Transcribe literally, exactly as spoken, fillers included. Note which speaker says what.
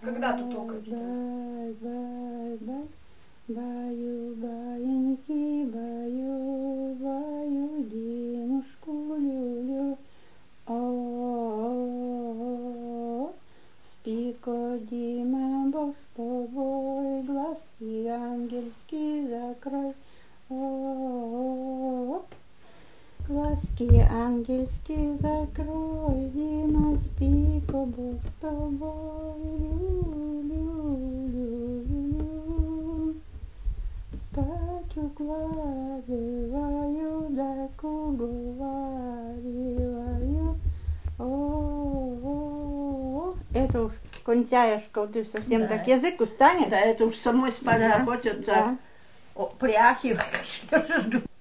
Speaker 1: Когда тут окати?
Speaker 2: Бай, бай, бай, баю, баиньки, баю, баю, Димушку люблю. О, спи-ка, Дима, Бог с тобой, глазки ангельские закрой. О, глазки ангельские закрой, Дима, спи-ка, Бог с тобой, лю-лю-лю-лю. Спать укладываю, да уговариваю. О, это уж контяешка, ты совсем
Speaker 3: Да.
Speaker 2: так язык устанет.
Speaker 3: Да, это уж самой спать
Speaker 2: Да,
Speaker 3: захочется.
Speaker 2: да.
Speaker 3: О, пряхиваешь.